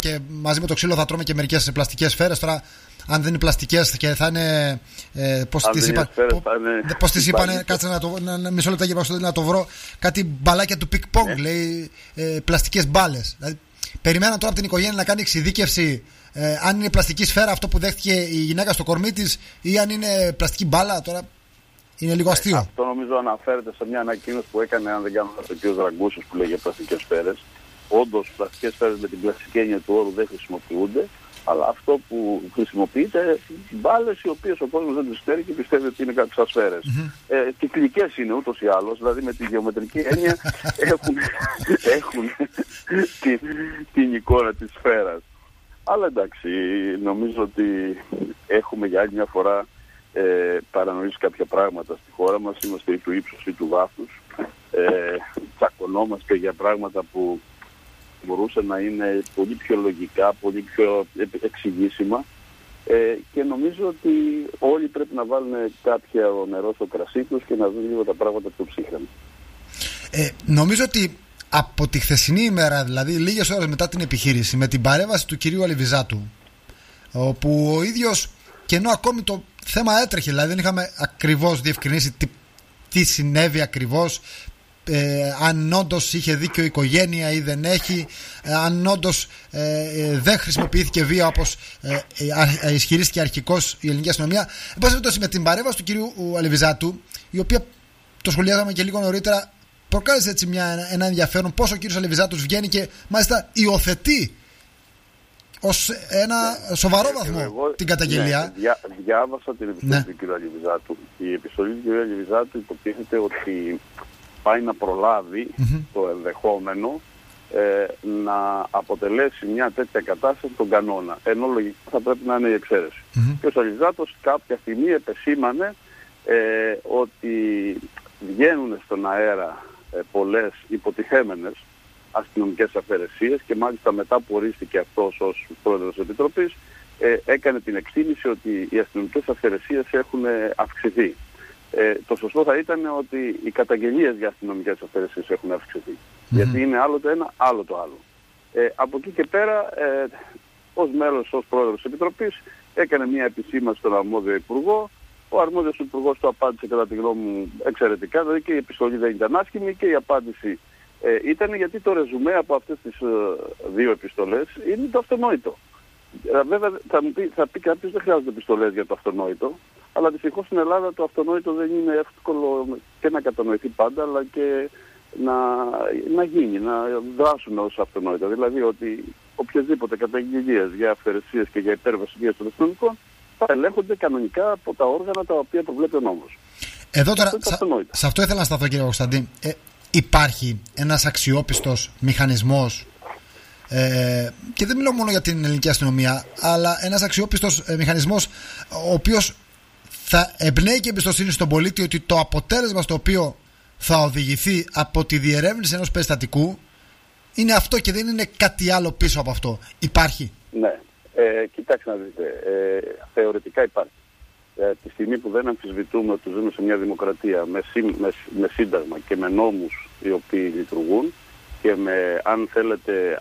και μαζί με το ξύλο θα τρώμε και μερικές πλαστικές σφαίρες. Τώρα, αν δεν είναι πλαστικές και θα είναι. Πώς τις είπανε, κάτσε μισό λεπτό να το βρω. Κάτι μπαλάκια του πικ-πονγκ, λέει πλαστικές μπάλες. Δηλαδή, περιμέναν τώρα από την οικογένεια να κάνει εξειδίκευση αν είναι πλαστική σφαίρα αυτό που δέχτηκε η γυναίκα στο κορμί της ή αν είναι πλαστική μπάλα. Τώρα είναι λίγο αστείο. Αυτό νομίζω αναφέρεται σε μια ανακοίνωση που έκανε, αν δεν κάνω λάθος, ο κ. Δραγκούσος, που λέγει πλαστικές σφαίρες. Όντως, πλαστικές σφαίρες με την πλαστική έννοια του όρου δεν χρησιμοποιούνται. Αλλά αυτό που χρησιμοποιείται μπάλες οι οποίες ο κόσμος δεν τις ξέρει και πιστεύει ότι είναι κάτι σαν σφαίρες. Κυκλικές είναι ούτως ή άλλως, δηλαδή με τη γεωμετρική έννοια έχουν την εικόνα της σφαίρας. Αλλά εντάξει, νομίζω ότι έχουμε για άλλη μια φορά παρανοήσει κάποια πράγματα στη χώρα μας. Είμαστε ή του ύψους ή του βάθους. Τσακωνόμαστε για πράγματα που μπορούσε να είναι πολύ πιο λογικά, πολύ πιο εξηγήσιμα και νομίζω ότι όλοι πρέπει να βάλουν κάποιο νερό στο κρασί τους και να δουν λίγο τα πράγματα πιο ψύχρανα. Νομίζω ότι από τη χθεσινή ημέρα, δηλαδή λίγες ώρες μετά την επιχείρηση, με την παρέμβαση του κυρίου Αλιβιζάτου, όπου ο ίδιος, και ενώ ακόμη το θέμα έτρεχε, δηλαδή δεν είχαμε ακριβώς διευκρινίσει τι συνέβη ακριβώς, αν όντως είχε δίκιο η οικογένεια ή δεν έχει, αν όντως δεν χρησιμοποιήθηκε βία όπως ισχυρίστηκε αρχικώς η ελληνική αστυνομία. Εν πάση περιπτώσει, με την παρέμβαση του κυρίου Αλιβιζάτου, η οποία το σχολιάζαμε και λίγο νωρίτερα, προκάλεσε έτσι ένα ενδιαφέρον πώς ο κύριος Αλιβιζάτος βγαίνει και μάλιστα υιοθετεί ως ένα σοβαρό βαθμό την καταγγελία. Διάβασα την επιστολή του κύριου Αλιβιζάτου. Η επιστολή του κύριου Αλιβιζάτου υποτίθεται ότι πάει να προλάβει το ενδεχόμενο να αποτελέσει μια τέτοια κατάσταση τον κανόνα. Ενώ λογικά θα πρέπει να είναι η εξαίρεση. Και ο Αλιβιζάτος κάποια στιγμή επεσήμανε ότι βγαίνουν στον αέρα πολλές υποτιθέμενες αστυνομικές αφαιρεσίες και μάλιστα μετά που ορίστηκε αυτός ως πρόεδρος της Επιτροπής έκανε την εκτίμηση ότι οι αστυνομικές αφαιρεσίες έχουν αυξηθεί. Το σωστό θα ήταν ότι οι καταγγελίες για αστυνομικές αφαιρεσίες έχουν αυξηθεί. Γιατί είναι άλλο το ένα, άλλο το άλλο. Από εκεί και πέρα, ως μέλος, ως πρόεδρος της Επιτροπής, έκανε μια επισήμανση στον αρμόδιο υπουργό. Ο αρμόδιος υπουργός το απάντησε κατά τη γνώμη μου εξαιρετικά, δηλαδή και η επιστολή δεν ήταν άσχημη και η απάντηση ήταν, γιατί το ρεζουμέ από αυτές τις δύο επιστολές είναι το αυτονόητο. Βέβαια θα πει κάποιος δεν χρειάζονται επιστολές για το αυτονόητο, αλλά δυστυχώς στην Ελλάδα το αυτονόητο δεν είναι εύκολο και να κατανοηθεί πάντα, αλλά και να γίνει, να δράσουν ως αυτονόητο. Δηλαδή ότι οποιασδήποτε καταγγελίες για αυθαιρεσίες και για υπέρβαση βίας των αστυνομικών θα ελέγχονται κανονικά από τα όργανα τα οποία προβλέπει ο νόμος. Εδώ τώρα, σε αυτό ήθελα να σταθώ, κύριε Κωνσταντίν. Υπάρχει ένας αξιόπιστος μηχανισμός, και δεν μιλάω μόνο για την ελληνική αστυνομία, αλλά ένας αξιόπιστος μηχανισμός ο οποίος θα εμπνέει και εμπιστοσύνη στον πολίτη ότι το αποτέλεσμα στο οποίο θα οδηγηθεί από τη διερεύνηση ενός περιστατικού είναι αυτό και δεν είναι κάτι άλλο πίσω από αυτό. Υπάρχει? Ναι. Κοιτάξτε να δείτε. Θεωρητικά υπάρχει. Τη στιγμή που δεν αμφισβητούμε ότι ζούμε σε μια δημοκρατία με σύνταγμα και με νόμους οι οποίοι λειτουργούν και με, αν θέλετε,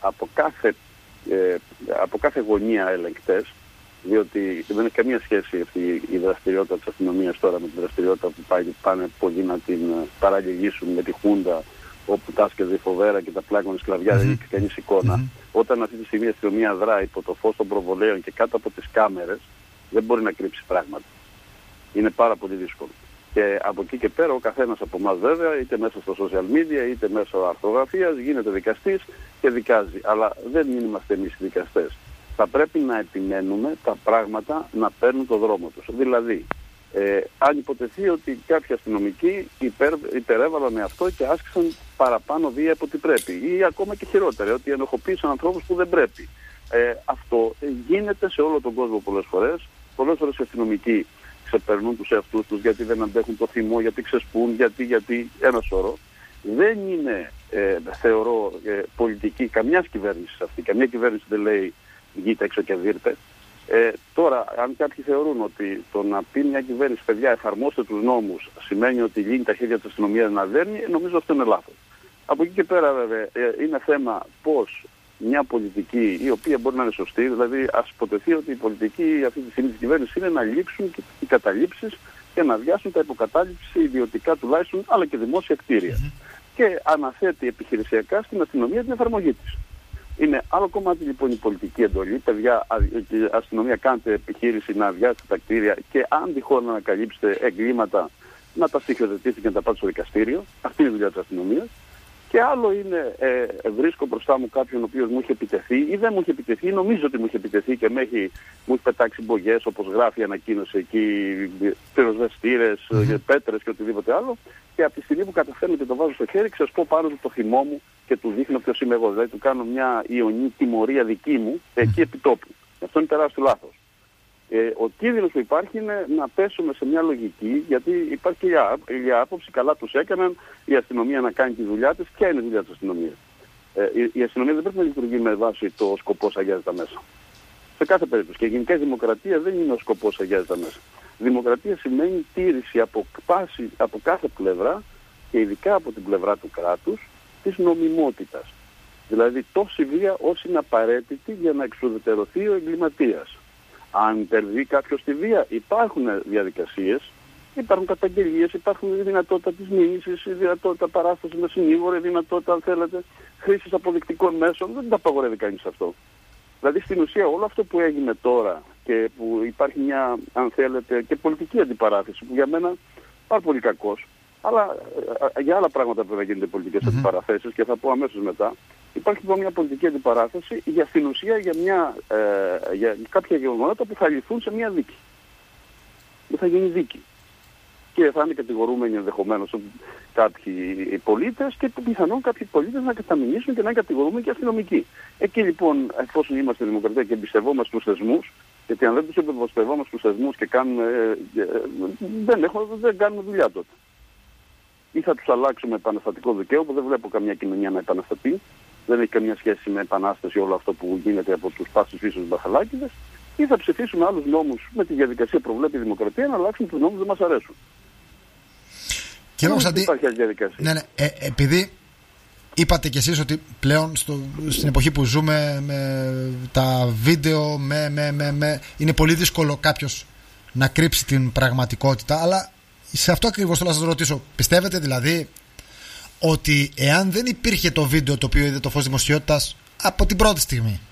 από κάθε γωνία ελεγκτές, διότι δεν έχει καμία σχέση αυτή η δραστηριότητα της αστυνομίας τώρα με τη δραστηριότητα που πάνε πολλοί να την παραλληλήσουν με τη Χούντα, όπου τάσκεται η φοβέρα και τα πλάκωνε σκλαβιά, δεν έχει κανείς εικόνα. Όταν αυτή τη στιγμή η αστυνομία δράει υπό το φως των προβολέων και κάτω από τις κάμερες, δεν μπορεί να κρύψει πράγματα. Είναι πάρα πολύ δύσκολο. Και από εκεί και πέρα ο καθένας από εμάς βέβαια, είτε μέσα στο social media, είτε μέσω αρθρογραφίας, γίνεται δικαστής και δικάζει. Αλλά δεν είμαστε εμείς οι δικαστές. Θα πρέπει να επιμένουμε τα πράγματα να παίρνουν το δρόμο τους. Δηλαδή, αν υποτεθεί ότι κάποιοι αστυνομικοί υπερέβαλαν αυτό και άσκησαν παραπάνω βία από ό,τι πρέπει, ή ακόμα και χειρότερα, ότι ενοχοποίησαν ανθρώπους που δεν πρέπει. Αυτό γίνεται σε όλο τον κόσμο πολλές φορές. Πολλές φορές οι αστυνομικοί ξεπερνούν τους εαυτούς τους γιατί δεν αντέχουν το θυμό, γιατί ξεσπούν, γιατί ένα σώρο. Δεν είναι, θεωρώ, πολιτική καμιάς κυβέρνησης αυτή. Καμία κυβέρνηση δεν λέει βγείτε έξω και δείτε. Τώρα, αν κάποιοι θεωρούν ότι το να πει μια κυβέρνηση, παιδιά, εφαρμόστε τους νόμους, σημαίνει ότι λύνει τα χέρια της αστυνομίας να δέρνει, νομίζω αυτό είναι λάθος. Από εκεί και πέρα, βέβαια, είναι θέμα πώς μια πολιτική η οποία μπορεί να είναι σωστή, δηλαδή ας υποτεθεί ότι η πολιτική αυτή τη στιγμή της κυβέρνησης είναι να λήξουν και οι καταλήψεις και να αδειάσουν τα υποκατάληψη ιδιωτικά τουλάχιστον, αλλά και δημόσια κτίρια. Και αναθέτει επιχειρησιακά στην αστυνομία την εφαρμογή της. Είναι άλλο κομμάτι λοιπόν η πολιτική εντολή. Παιδιά, αστυνομία, κάντε επιχείρηση να αδειάσετε τα κτίρια και αν τυχόν να ανακαλύψετε εγκλήματα, να τα στοιχειοθετήσετε και να τα πάτε στο δικαστήριο. Αυτή είναι η δουλειά της αστυνομίας. Και άλλο είναι, βρίσκω μπροστά μου κάποιον ο οποίος μου είχε επιτεθεί ή δεν μου είχε επιτεθεί, νομίζω ότι μου είχε επιτεθεί και μου έχει πετάξει μπογιές, όπως γράφει η ανακοίνωση εκεί, πυροσβεστήρες, πέτρες και οτιδήποτε άλλο. Και από τη στιγμή που καταφέρνω και το βάζω στο χέρι, ξεσπώ πάνω του το θυμό μου και του δείχνω ποιος είμαι εγώ. Δηλαδή του κάνω μια ιονή τιμωρία δική μου εκεί επί τόπου. Αυτό είναι τεράστιο λάθος. Ο κίνδυνος που υπάρχει είναι να πέσουμε σε μια λογική, γιατί υπάρχει και η άποψη, καλά τους έκαναν η αστυνομία να κάνει τη δουλειά της. Ποια είναι η δουλειά της αστυνομίας? Η αστυνομία δεν πρέπει να λειτουργεί με βάση το σκοπός αγιάζει τα μέσα. Σε κάθε περίπτωση. Και γενικά η δημοκρατία δεν είναι ο σκοπός αγιάζει τα μέσα. Δημοκρατία σημαίνει τήρηση από κάθε πλευρά και ειδικά από την πλευρά του κράτους της νομιμότητας. Δηλαδή τόση βία όσο είναι απαραίτητη για να εξουδετερωθεί ο εγκληματίας. Αν υπερβεί κάποιος τη βία, υπάρχουν διαδικασίες, υπάρχουν καταγγελίες, υπάρχουν η δυνατότητα της μήνυσης, η δυνατότητα παράστασης με συνήγορο, η δυνατότητα, αν θέλετε, χρήσης αποδεικτικών μέσων. Δεν τα απαγορεύει κανείς αυτό. Δηλαδή στην ουσία όλο αυτό που έγινε τώρα και που υπάρχει μια, αν θέλετε, και πολιτική αντιπαράθεση που για μένα πάρα πολύ κακός, αλλά για άλλα πράγματα πρέπει να γίνονται πολιτικές αντιπαραθέσεις και θα πω αμέσως μετά. Υπάρχει λοιπόν μια πολιτική αντιπαράθεση στην ουσία για κάποια γεγονότα που θα λυθούν σε μια δίκη. Που θα γίνει δίκη. Και θα είναι κατηγορούμενοι ενδεχομένως κάποιοι πολίτες και πιθανόν κάποιοι πολίτες να καταμηνήσουν και να είναι κατηγορούμενοι και αστυνομικοί. Εκεί λοιπόν, εφόσον είμαστε δημοκρατία και εμπιστευόμαστε τους θεσμούς, γιατί αν δεν τους εμπιστευόμαστε τους θεσμούς και δεν κάνουμε δουλειά τότε. Ή θα τους αλλάξουμε επαναστατικό δικαίωμα, δεν βλέπω καμιά κοινωνία να επαναστατεί. Δεν έχει καμία σχέση με επανάσταση όλο αυτό που γίνεται από τους πάσους φύσους μπαχαλάκηδες, ή θα ψηφίσουμε άλλους νόμους με τη διαδικασία που προβλέπει η δημοκρατία να αλλάξουν τους νόμους που δεν μας αρέσουν. Και δεν υπάρχει άλλη διαδικασία. Ναι, επειδή είπατε κι εσείς ότι πλέον στην εποχή που ζούμε με τα βίντεο, είναι πολύ δύσκολο κάποιος να κρύψει την πραγματικότητα, αλλά σε αυτό ακριβώς θέλω να σας ρωτήσω, πιστεύετε δηλαδή ότι εάν δεν υπήρχε το βίντεο το οποίο είδε το φως δημοσιότητας από την πρώτη στιγμή,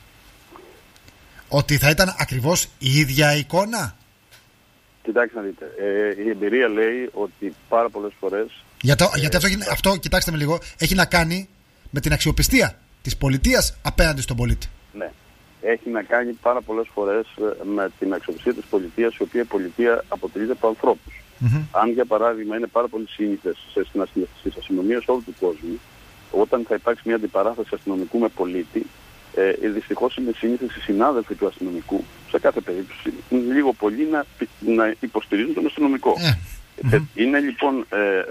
ότι θα ήταν ακριβώς η ίδια εικόνα? Κοιτάξτε να δείτε, η εμπειρία λέει ότι πάρα πολλές φορές... Γιατί αυτό, κοιτάξτε με λίγο, έχει να κάνει με την αξιοπιστία της πολιτείας απέναντι στον πολίτη. Ναι, έχει να κάνει πάρα πολλές φορές με την αξιοπιστία της πολιτείας, η οποία η πολιτεία αποτελείται από ανθρώπους. Αν για παράδειγμα είναι πάρα πολύ σύνηθες στις αστυνομίες όλου του κόσμου, όταν θα υπάρξει μια αντιπαράθεση αστυνομικού με πολίτη, δυστυχώς είναι σύνηθες οι συνάδελφοι του αστυνομικού, σε κάθε περίπτωση, λίγο πολύ να υποστηρίζουν τον αστυνομικό. Είναι λοιπόν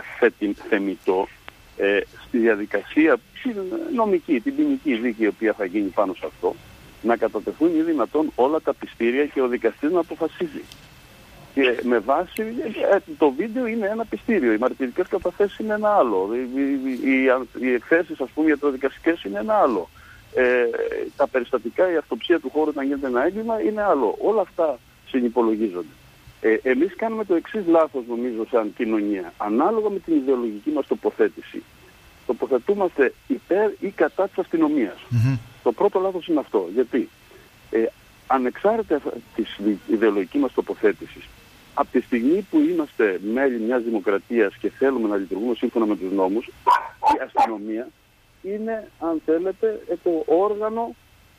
θεμιτό στη διαδικασία νομική, την ποινική δίκη η οποία θα γίνει πάνω σε αυτό, να κατατεθούν ή δυνατόν όλα τα πιστήρια και ο δικαστής να αποφασίζει. Και με βάση το βίντεο είναι ένα πιστήριο, οι μαρτυρικές καταθέσεις είναι ένα άλλο, οι εκθέσεις ας πούμε ιατροδικαστικές είναι ένα άλλο, τα περιστατικά, η αυτοψία του χώρου όταν γίνεται ένα έγκλημα είναι άλλο. Όλα αυτά συνυπολογίζονται. Εμείς κάνουμε το εξής λάθος νομίζω σαν κοινωνία. Ανάλογα με την ιδεολογική μας τοποθέτηση, τοποθετούμαστε υπέρ ή κατά της αστυνομίας. Το πρώτο λάθος είναι αυτό. Γιατί ανεξάρτητα της ιδεολογικής μας τοποθέτησης, από τη στιγμή που είμαστε μέλη μιας δημοκρατίας και θέλουμε να λειτουργούμε σύμφωνα με τους νόμους, η αστυνομία είναι, αν θέλετε, το όργανο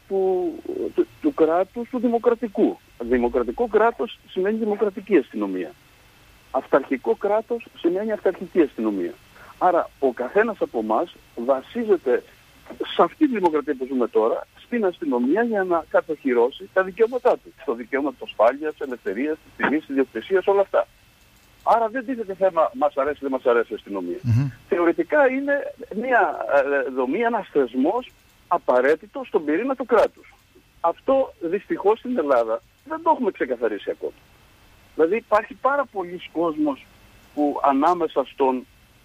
του κράτους, του δημοκρατικού. Δημοκρατικό κράτος σημαίνει δημοκρατική αστυνομία. Αυταρχικό κράτος σημαίνει αυταρχική αστυνομία. Άρα ο καθένας από εμάς βασίζεται σε αυτή τη δημοκρατία που ζούμε τώρα στην αστυνομία για να κατοχυρώσει τα δικαιώματά του. Το δικαίωμα της ασφάλειας, της ελευθερίας, της τιμής, της ιδιοκτησίας, όλα αυτά. Άρα δεν τίθεται θέμα μας αρέσει ή δεν μας αρέσει η αστυνομία. Θεωρητικά είναι μια δομή, ένας θεσμός απαραίτητο στον πυρήνα του κράτους. Αυτό δυστυχώς στην Ελλάδα δεν το έχουμε ξεκαθαρίσει ακόμα. Δηλαδή υπάρχει πάρα πολλοί κόσμος που ανάμεσα στον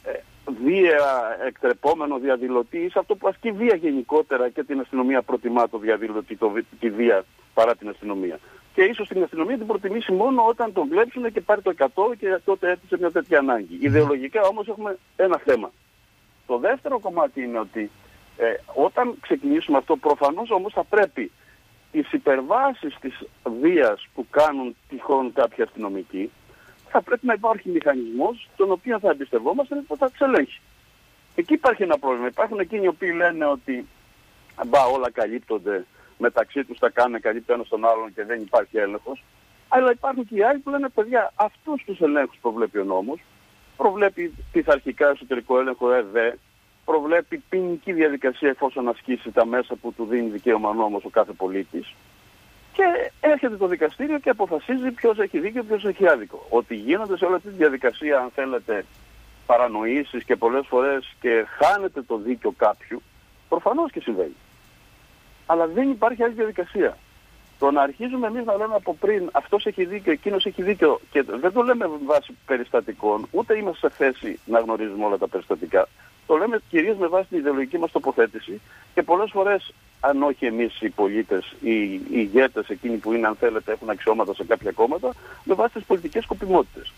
βία εκτρεπόμενο διαδηλωτή ή σε αυτό που ασκεί βία γενικότερα και την αστυνομία προτιμά το διαδηλωτή, τη βία παρά την αστυνομία. Και ίσως την αστυνομία την προτιμήσει μόνο όταν τον βλέψουν και πάρει το 100 και τότε έρθει μια τέτοια ανάγκη. Ιδεολογικά όμως έχουμε ένα θέμα. Το δεύτερο κομμάτι είναι ότι όταν ξεκινήσουμε αυτό, προφανώς όμως θα πρέπει τις υπερβάσεις της βίας που κάνουν τυχόν κάποιοι αστυνομικοί, θα πρέπει να υπάρχει μηχανισμός τον οποίο θα εμπιστευόμαστε και θα τους ελέγχει. Εκεί υπάρχει ένα πρόβλημα. Υπάρχουν εκείνοι οι οποίοι λένε ότι όλα καλύπτονται, μεταξύ τους τα κάνουν, καλύπτει ένας τον άλλον και δεν υπάρχει έλεγχος. Αλλά υπάρχουν και οι άλλοι που λένε, παιδιά, αυτούς τους ελέγχους προβλέπει ο νόμος, προβλέπει πειθαρχικά εσωτερικό έλεγχο ΕΔΕ, προβλέπει ποινική διαδικασία εφόσον ασκήσει τα μέσα που του δίνει δικαίωμα ο νόμος ο κάθε πολίτης. Και έρχεται το δικαστήριο και αποφασίζει ποιος έχει δίκιο, ποιος έχει άδικο. Ότι γίνονται σε όλη αυτή τη διαδικασία, αν θέλετε, παρανοήσεις και πολλές φορές και χάνεται το δίκιο κάποιου, προφανώς και συμβαίνει. Αλλά δεν υπάρχει άλλη διαδικασία. Το να αρχίζουμε εμείς να λέμε από πριν αυτός έχει δίκιο, εκείνος έχει δίκιο και δεν το λέμε βάσει περιστατικών, ούτε είμαστε σε θέση να γνωρίζουμε όλα τα περιστατικά. Το λέμε κυρίως με βάση την ιδεολογική μας τοποθέτηση και πολλές φορές, αν όχι εμείς οι πολίτες, οι ηγέτες, εκείνοι που είναι, αν θέλετε, έχουν αξιώματα σε κάποια κόμματα, με βάση τις πολιτικές σκοπιμότητες.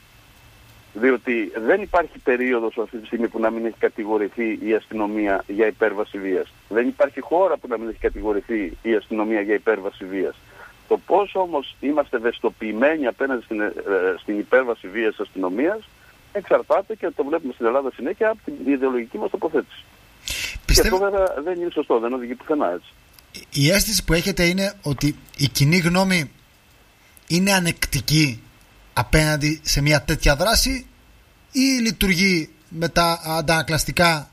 Διότι δεν υπάρχει περίοδος αυτή τη στιγμή που να μην έχει κατηγορηθεί η αστυνομία για υπέρβαση βίας. Δεν υπάρχει χώρα που να μην έχει κατηγορηθεί η αστυνομία για υπέρβαση βίας. Το πώς όμως είμαστε ευαισθητοποιημένοι απέναντι στην υπέρβαση βίας της αστυνομίας εξαρτάται, και το βλέπουμε στην Ελλάδα συνέχεια, από την ιδεολογική μας τοποθέτηση. Και αυτό βέβαια δεν είναι σωστό, δεν οδηγεί πουθενά έτσι. Η αίσθηση που έχετε είναι ότι η κοινή γνώμη είναι ανεκτική απέναντι σε μια τέτοια δράση ή λειτουργεί με τα αντανακλαστικά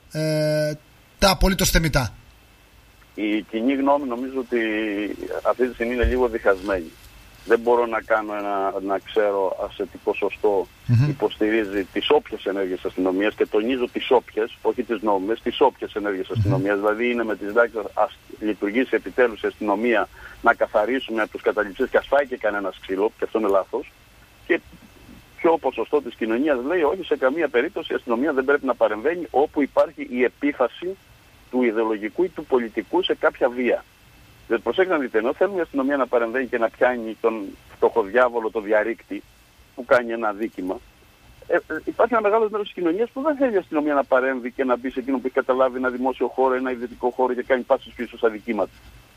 τα απολύτως θεμιτά? Η κοινή γνώμη νομίζω ότι αυτή τη στιγμή είναι λίγο διχασμένη. Δεν μπορώ να ξέρω σε τι ποσοστό υποστηρίζει τις όποιες ενέργειες αστυνομίας, και τονίζω τις όποιες, όχι τις νόμιμες, τις όποιες ενέργειες αστυνομίας. Δηλαδή είναι με τις δάκρυες λειτουργήσει επιτέλους η αστυνομία να καθαρίσουμε από τους καταληψίες και ας φάει και κανένας ξύλο, και αυτό είναι λάθος. Και ποιο ποσοστό της κοινωνίας λέει όχι, σε καμία περίπτωση η αστυνομία δεν πρέπει να παρεμβαίνει όπου υπάρχει η επίφαση του ιδεολογικού ή του πολιτικού σε κάποια βία. Δηλαδή προσέξτε να δείτε, ενώ θέλουμε η αστυνομία να παρεμβαίνει και να πιάνει τον φτωχοδιάβολο, το διαρρήκτη που κάνει ένα αδίκημα, υπάρχει ένα μεγάλο μέρος της κοινωνίας που δεν θέλει η αστυνομία να παρέμβει και να μπει σε εκείνο που έχει καταλάβει ένα δημόσιο χώρο, ένα ιδιωτικό χώρο και κάνει πάσους πίσω στα αδικήματα.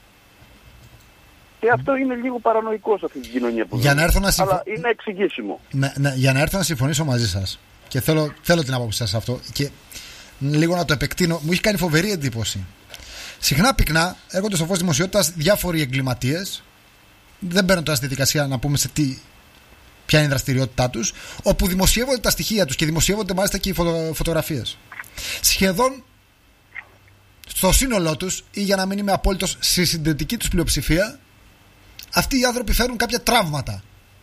Και αυτό είναι λίγο παρανοϊκό σε αυτή την κοινωνία που αλλά είναι εξηγήσιμο. Για να έρθω να συμφωνήσω μαζί σας, και θέλω την άποψη σας σε αυτό, και λίγο να το επεκτείνω, μου έχει κάνει φοβερή εντύπωση. Συχνά πυκνά έρχονται στο φως δημοσιότητας διάφοροι εγκληματίες, δεν μπαίνουν τώρα στη διαδικασία να πούμε ποια είναι η δραστηριότητά τους, όπου δημοσιεύονται τα στοιχεία τους και δημοσιεύονται μάλιστα και οι φωτογραφίες. Σχεδόν στο σύνολό τους, ή για να μην είμαι απόλυτος στη συντηρητική τους πλειοψηφία, αυτοί οι άνθρωποι φέρουν κάποια τραύματα.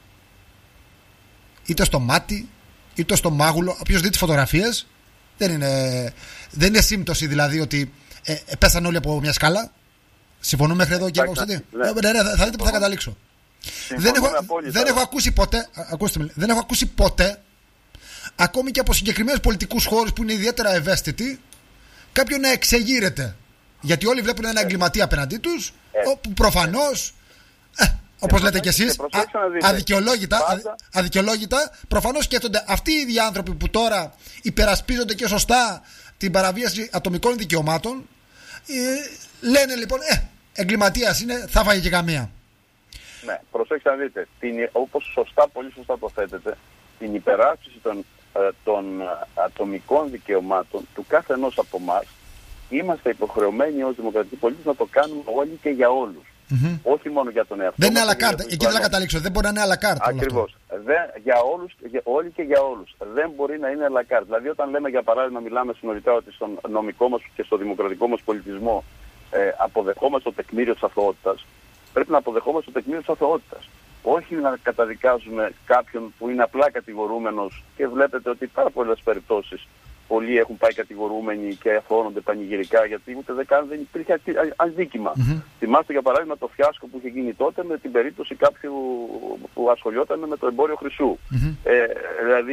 Είτε στο μάτι, είτε στο μάγουλο. Όποιος δει τις φωτογραφίες, δεν είναι σύμπτωση δηλαδή ότι πέσαν όλοι από μια σκάλα. Συμφωνούμε μέχρι εδώ, κύριε Παυστίδη? Θα δείτε που θα καταλήξω. Δεν έχω ακούσει ποτέ, ακούστε με, δεν έχω ακούσει ποτέ, ακόμη και από συγκεκριμένους πολιτικούς χώρους που είναι ιδιαίτερα ευαίσθητοι, κάποιον να εξεγείρεται. Γιατί όλοι βλέπουν ένα εγκληματία απέναντί τους, όπου προφανώς, όπως λέτε κι εσείς, αδικαιολόγητα, προφανώς σκέφτονται αυτοί οι ίδιοι άνθρωποι που τώρα υπερασπίζονται και σωστά την παραβίαση ατομικών δικαιωμάτων, λένε λοιπόν, εγκληματίας είναι, θα φάγει και καμία. Ναι, προσέξτε να δείτε, όπως πολύ σωστά το θέτετε, την υπεράσπιση των ατομικών δικαιωμάτων του κάθε ενός από εμάς, είμαστε υποχρεωμένοι ως δημοκρατικοί πολίτες να το κάνουμε όλοι και για όλους. Όχι μόνο για τον εαυτό. Δεν είναι αλακάρτα. Εκεί δεν θα καταλήξω. Δεν μπορεί να είναι αλακάρτα. Ακριβώς. Για όλους, όλοι και για όλους. Δεν μπορεί να είναι αλακάρτα. Δηλαδή, όταν λέμε για παράδειγμα, μιλάμε συνολικά ότι στον νομικό μας και στο δημοκρατικό μας πολιτισμό αποδεχόμαστε το τεκμήριο της αθωότητας, πρέπει να αποδεχόμαστε το τεκμήριο της αθωότητας. Όχι να καταδικάζουμε κάποιον που είναι απλά κατηγορούμενος, και βλέπετε ότι πάρα πολλές περιπτώσεις πολλοί έχουν πάει κατηγορούμενοι και αθώνονται πανηγυρικά γιατί ούτε δεν υπήρχε αδίκημα. Θυμάστε για παράδειγμα το φιάσκο που είχε γίνει τότε με την περίπτωση κάποιου που ασχολιόταν με το εμπόριο χρυσού. Δηλαδή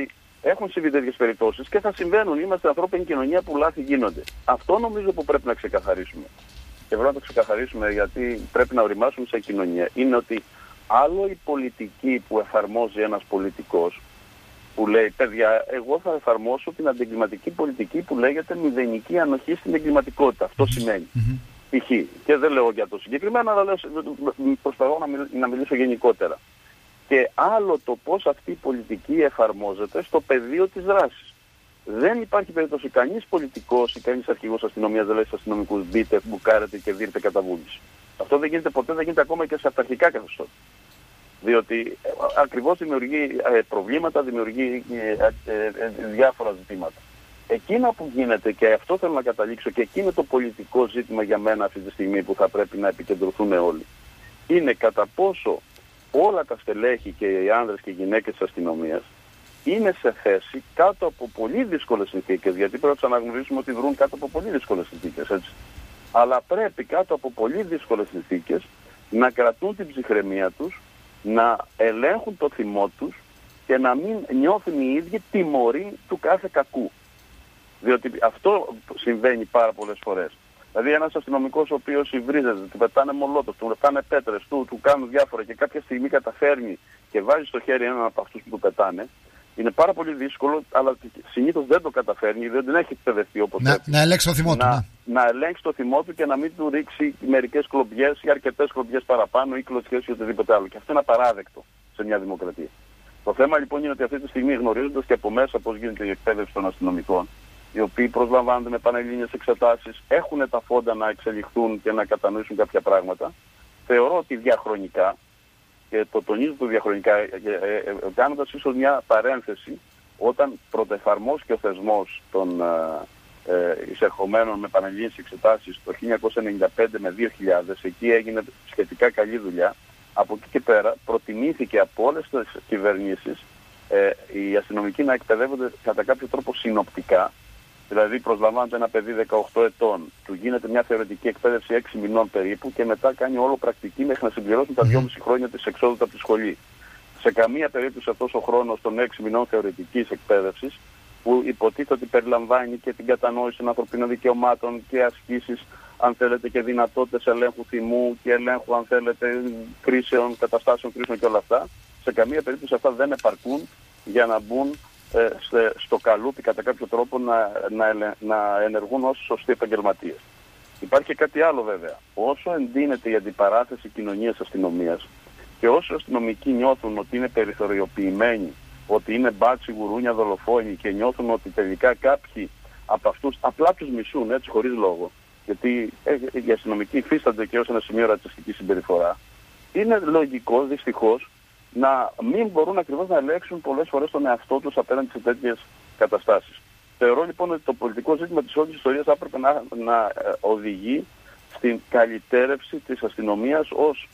Έχουν συμβεί τέτοιες περιπτώσεις και θα συμβαίνουν. Είμαστε ανθρώπινη κοινωνία που λάθη γίνονται. Αυτό νομίζω που πρέπει να ξεκαθαρίσουμε. Και πρέπει να το ξεκαθαρίσουμε, γιατί πρέπει να οριμάσουμε σε κοινωνία. Είναι ότι άλλο η πολιτική που εφαρμόζει ένας πολιτικός, που λέει, παιδιά, εγώ θα εφαρμόσω την αντιεγκληματική πολιτική που λέγεται μηδενική ανοχή στην εγκληματικότητα. Αυτό σημαίνει. Π.χ. Και δεν λέω για το συγκεκριμένο, αλλά προσπαθώ να μιλήσω γενικότερα. Και άλλο το πώς αυτή η πολιτική εφαρμόζεται στο πεδίο της δράσης. Δεν υπάρχει περίπτωση κανείς πολιτικός ή κανείς αρχηγός αστυνομίας δεν λέει στους αστυνομικούς μπείτε, μπουκάρετε και δείτε κατά βούληση. Αυτό δεν γίνεται ποτέ, δεν γίνεται ακόμα και σε αυταρχικά καθεστώτα. Διότι ακριβώς δημιουργεί προβλήματα, δημιουργεί διάφορα ζητήματα. Εκείνο που γίνεται, και αυτό θέλω να καταλήξω, και εκείνο το πολιτικό ζήτημα για μένα αυτή τη στιγμή που θα πρέπει να επικεντρωθούν όλοι, είναι κατά πόσο όλα τα στελέχη και οι άνδρες και οι γυναίκες της αστυνομίας είναι σε θέση κάτω από πολύ δύσκολες συνθήκες, γιατί πρέπει να αναγνωρίσουμε ότι δρούν κάτω από πολύ δύσκολες συνθήκες, έτσι. Αλλά πρέπει κάτω από πολύ δύσκολες συνθήκες να κρατούν την ψυχραιμία τους, να ελέγχουν το θυμό τους και να μην νιώθουν οι ίδιοι τιμωροί του κάθε κακού. Διότι αυτό συμβαίνει πάρα πολλές φορές. Δηλαδή ένας αστυνομικός ο οποίος υβρίζεται, του πετάνε μολότοφ, του πετάνε πέτρες, του κάνουν διάφορα και κάποια στιγμή καταφέρνει και βάζει στο χέρι έναν από αυτούς που του πετάνε, είναι πάρα πολύ δύσκολο, αλλά συνήθως δεν το καταφέρνει, δεν την έχει εκπαιδευτεί όπως πρέπει. Να ελέγξει το θυμό του. Να ελέγξει το θυμό του και να μην του ρίξει μερικές κλωμπιές ή αρκετές κλωμπιές παραπάνω ή κλωτσιές ή οτιδήποτε άλλο. Και αυτό είναι απαράδεκτο σε μια δημοκρατία. Το θέμα λοιπόν είναι ότι αυτή τη στιγμή, γνωρίζοντας και από μέσα πώς γίνεται η εκπαίδευση των αστυνομικών, οι οποίοι προσλαμβάνονται με πανελλήνιες εξετάσεις, έχουν τα φόντα να εξελιχθούν και να κατανοήσουν κάποια πράγματα, θεωρώ ότι διαχρονικά, και το τονίζω το διαχρονικά, κάνοντας ίσως μια παρένθεση, όταν πρωτοεφαρμόστηκε ο θεσμός των εισερχομένων με πανελλήνιες εξετάσεις το 1995 με 2000, εκεί έγινε σχετικά καλή δουλειά. Από εκεί και πέρα προτιμήθηκε από όλες τις κυβερνήσεις οι αστυνομικοί να εκπαιδεύονται κατά κάποιο τρόπο συνοπτικά. Δηλαδή προσλαμβάνεται ένα παιδί 18 ετών, του γίνεται μια θεωρητική εκπαίδευση 6 μηνών περίπου και μετά κάνει όλο πρακτική μέχρι να συμπληρώσουν τα 2,5 χρόνια της εξόδου από τη σχολή. Σε καμία περίπτωση αυτός ο χρόνος των 6 μηνών θεωρητικής εκπαίδευσης, που υποτίθεται ότι περιλαμβάνει και την κατανόηση των ανθρωπίνων δικαιωμάτων και ασκήσεις, αν θέλετε, και δυνατότητες ελέγχου θυμού και ελέγχου, αν θέλετε, κρίσεων, καταστάσεων κρίσεων και όλα αυτά, σε καμία περίπτωση αυτά δεν επαρκούν για να μπουν στο καλούπι κατά κάποιο τρόπο να ενεργούν ως σωστοί επαγγελματίες. Υπάρχει και κάτι άλλο βέβαια. Όσο εντείνεται η αντιπαράθεση κοινωνίας αστυνομίας και όσο οι αστυνομικοί νιώθουν ότι είναι περιθωριοποιημένοι, ότι είναι μπάτσι, γουρούνια, δολοφόνοι και νιώθουν ότι τελικά κάποιοι από αυτούς απλά τους μισούν, έτσι, χωρίς λόγο, γιατί οι αστυνομικοί υφίστανται και ως ένα σημείο ρατσιστική συμπεριφορά, είναι λογικό δυστυχώς να μην μπορούν ακριβώς να ελέγξουν πολλές φορές τον εαυτό τους απέναντι σε τέτοιες καταστάσεις. Θεωρώ λοιπόν ότι το πολιτικό ζήτημα της όλης ιστορίας θα έπρεπε να οδηγεί στην καλυτέρευση της αστυνομίας ως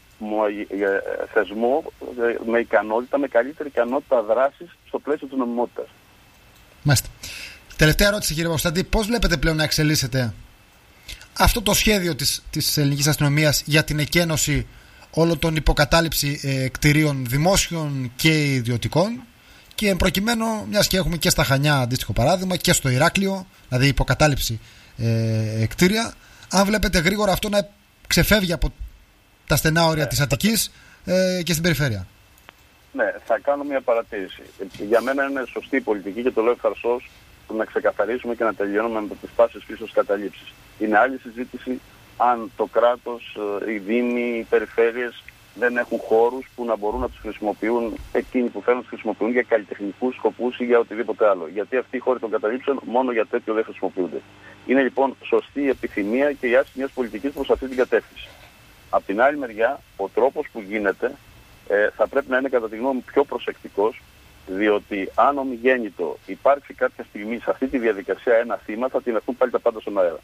θεσμό με ικανότητα, με καλύτερη ικανότητα δράσης στο πλαίσιο της νομιμότητας. Μάλιστα. Τελευταία ερώτηση, κύριε Παπαστάντη, πώς βλέπετε πλέον να εξελίσσεται αυτό το σχέδιο της ελληνικής αστυνομίας για την εκένωση όλο τον υποκατάληψη κτηρίων δημόσιων και ιδιωτικών, και προκειμένου, μιας και έχουμε και στα Χανιά αντίστοιχο παράδειγμα και στο Ηράκλειο, δηλαδή υποκατάληψη κτίρια, αν βλέπετε γρήγορα αυτό να ξεφεύγει από τα στενά όρια της Αττικής και στην περιφέρεια. Ναι, θα κάνω μια παρατήρηση. Για μένα είναι σωστή η πολιτική και το λέω ευθαρσώς, να ξεκαθαρίσουμε και να τελειώνουμε με τις πάσες πίσω καταλήψεις. Είναι άλλη συζήτηση αν το κράτος, οι δήμοι, οι περιφέρειες δεν έχουν χώρους που να μπορούν να τους χρησιμοποιούν, εκείνοι που θέλουν να τους χρησιμοποιούν για καλλιτεχνικούς σκοπούς ή για οτιδήποτε άλλο. Γιατί αυτοί οι χώροι των καταλήψεων μόνο για τέτοιο δεν χρησιμοποιούνται. Είναι λοιπόν σωστή η επιθυμία και η άσκηση μιας πολιτικής προς αυτή την κατεύθυνση. Απ' την άλλη μεριά, ο τρόπος που γίνεται θα πρέπει να είναι κατά τη γνώμη μου πιο προσεκτικός, διότι αν ομιγέννητο υπάρξει κάποια στιγμή σε αυτή τη διαδικασία ένα θύμα, θα τυναχθούν πάλι τα πάντα στον αέρα.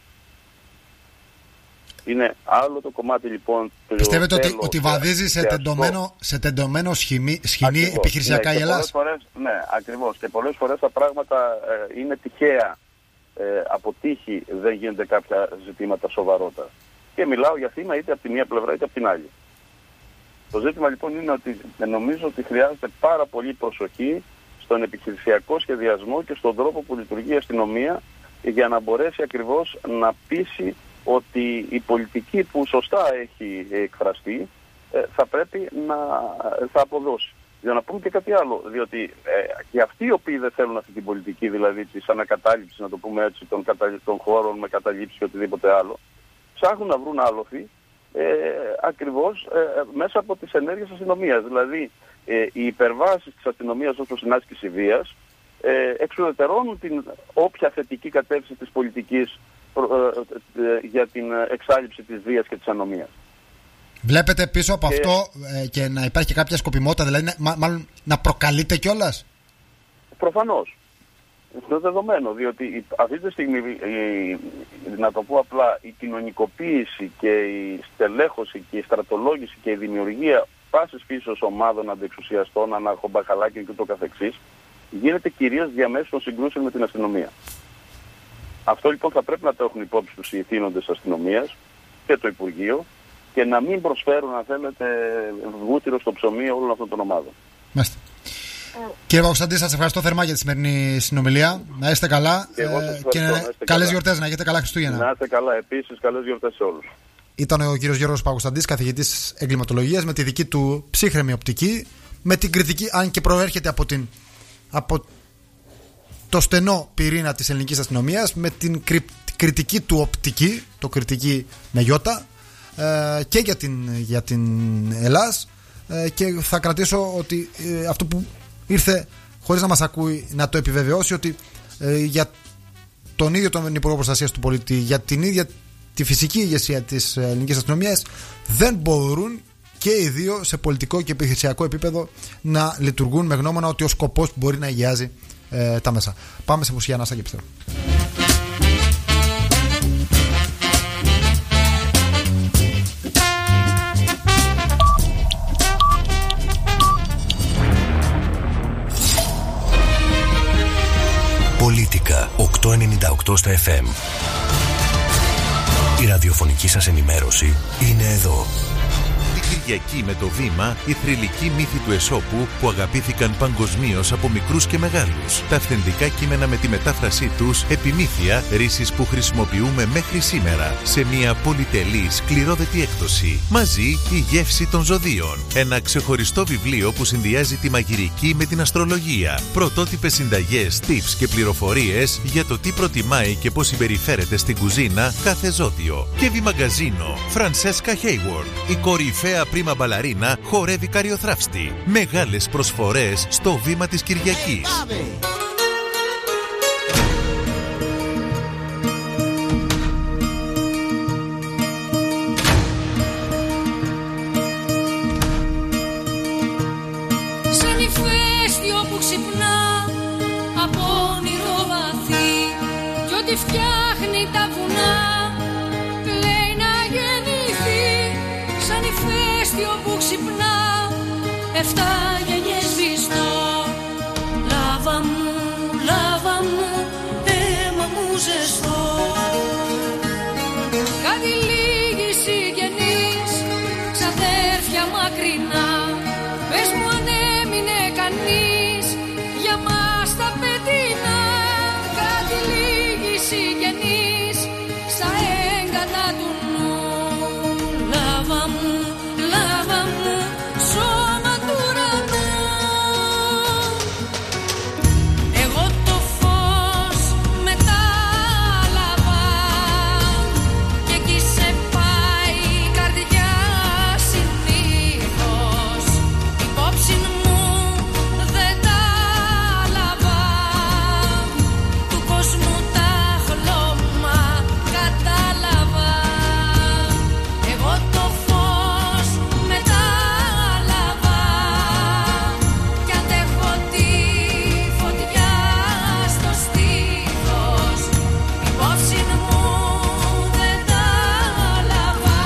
Είναι άλλο το κομμάτι λοιπόν. Πιστεύετε ότι βαδίζει σε τεντωμένο σχοινί επιχειρησιακά η Ελλάδα? Ναι, ακριβώς. Και πολλές φορές τα πράγματα είναι τυχαία. Από τύχη δεν γίνονται κάποια ζητήματα σοβαρότερα. Και μιλάω για θύμα είτε από τη μία πλευρά είτε από την άλλη. Το ζήτημα λοιπόν είναι ότι νομίζω ότι χρειάζεται πάρα πολύ προσοχή στον επιχειρησιακό σχεδιασμό και στον τρόπο που λειτουργεί η αστυνομία, για να μπορέσει ακριβώς να πείσει ότι η πολιτική που σωστά έχει εκφραστεί θα πρέπει να θα αποδώσει. Για να πούμε και κάτι άλλο, διότι και αυτοί οι οποίοι δεν θέλουν αυτή την πολιτική, δηλαδή της ανακατάληψης, να το πούμε έτσι, των χώρων με καταλήψεις και οτιδήποτε άλλο, ψάχνουν να βρουν άλοθη ακριβώς μέσα από τις ενέργειες αστυνομίας. Δηλαδή οι υπερβάσεις της αστυνομίας ως προς την άσκηση βίας εξουδετερώνουν την όποια θετική κατεύθυνση της πολιτικής για την εξάλληψη της βίας και της ανομίας. Βλέπετε πίσω από αυτό και να υπάρχει και κάποια σκοπιμότητα, δηλαδή μάλλον να προκαλείται κιόλας? Προφανώς. Αυτό δεδομένο, διότι αυτή τη στιγμή, να το πω απλά, η κοινωνικοποίηση και η στελέχωση και η στρατολόγηση και η δημιουργία πάσης φύσεως ομάδων αντιεξουσιαστών, αναρχομπαχαλάκων και το καθεξής, γίνεται κυρίως διαμέσου των συγκρούσεων με την αστυνομία. Αυτό λοιπόν θα πρέπει να το έχουν υπόψη τους οι ηθήνοντες αστυνομίας και το Υπουργείο, και να μην προσφέρουν, αν θέλετε, βούτυρο στο ψωμί όλων αυτών των ομάδων. Μάλιστα. Κύριε Παπακοσταντή, σας ευχαριστώ θερμά για τη σημερινή συνομιλία. Να είστε καλά και καλές γιορτές, να έχετε καλά Χριστούγεννα. Να είστε καλά, επίσης καλές γιορτές σε όλους. Ήταν ο κύριος Γιώργος Παπακοσταντής, καθηγητής εγκληματολογίας, με τη δική του ψύχρεμη οπτική, με την κριτική, αν και προέρχεται από το στενό πυρήνα της ελληνικής αστυνομίας, με την κριτική του οπτική, το κριτική με γιώτα, και για την Ελλάς, και θα κρατήσω ότι αυτό που ήρθε χωρίς να μας ακούει να το επιβεβαιώσει, ότι για τον ίδιο τον Υπουργό Προστασίας του Πολίτη, για την ίδια τη φυσική ηγεσία της ελληνικής αστυνομίας, δεν μπορούν και οι δύο σε πολιτικό και επιχειρησιακό επίπεδο να λειτουργούν με γνώμονα ότι ο σκοπός μπορεί να αγιάζει τα μέσα. Πάμε σε μουσική ανάσα και επιστρέφω. Πολίτικα 898 στα FM. Η ραδιοφωνική σας ενημέρωση είναι εδώ. Κυριακή με το Βήμα, οι θρυλικοί μύθοι του Αισόπου που αγαπήθηκαν παγκοσμίως από μικρούς και μεγάλους. Τα αυθεντικά κείμενα με τη μετάφρασή τους, επιμύθια, ρίσεις που χρησιμοποιούμε μέχρι σήμερα. Σε μια πολυτελή, σκληρόδετη έκδοση. Μαζί η γεύση των ζωδίων. Ένα ξεχωριστό βιβλίο που συνδυάζει τη μαγειρική με την αστρολογία. Πρωτότυπες συνταγές, tips και πληροφορίες για το τι προτιμάει και πώς συμπεριφέρεται στην κουζίνα κάθε ζώδιο. Και Μαγκαζίνο, Φρανσέσκα Χέιουαρντ, η κορυφαία πρίμα μπαλαρίνα, χορεύει καριοθράφστη. Μεγάλες προσφορές στο Βήμα της Κυριακής. Σαν ηφαίστειο που ξυπνά από όνειρο βαθύ, κι ό,τι φτιάχνει τα βουνά κλαίει να γεννηθεί. Σαν ηφαίστειο που ξυπνά 7 γενιές βυστό. Λάβα μου, αίμα μου ζεστό. Κάτι λίγοι συγγενείς, ξαδέρφια μακρινά, πες μου αν έμεινε κανείς για μας τα πετεινά. Κάτι λίγοι συγγενείς στα έγκατα του νου. Λάβα μου, σώμα του ουρανού. Εγώ το φως μετάλαβα και εκεί σε πάει η καρδιά συνήθως. Υπόψη μου δεν τα λάβα, του κόσμου τα χλώμα κατάλαβα. Εγώ το φως μετάλαβα κι αντέχω τη φωτιά στο στήθος. Υπόψη μου δεν τα λάβα.